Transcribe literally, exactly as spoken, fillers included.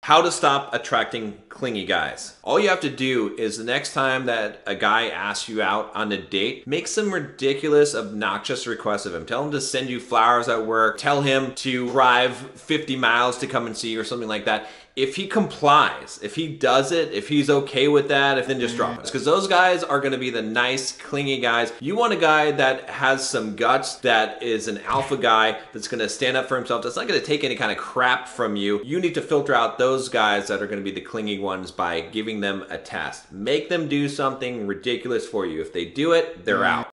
How to stop attracting clingy guys. All you have to do is the next time that a guy asks you out on a date, make some ridiculous, obnoxious requests of him. Tell him to send you flowers at work. Tell him to drive fifty miles to come and see you or something like that. If he complies, if he does it, if he's okay with that, if then just drop it. Because those guys are gonna be the nice, clingy guys. You want a guy that has some guts, that is an alpha guy, that's gonna stand up for himself, that's not gonna take any kind of crap from you. You need to filter out those guys that are gonna be the clingy ones by giving them a test. Make them do something ridiculous for you. If they do it, they're out.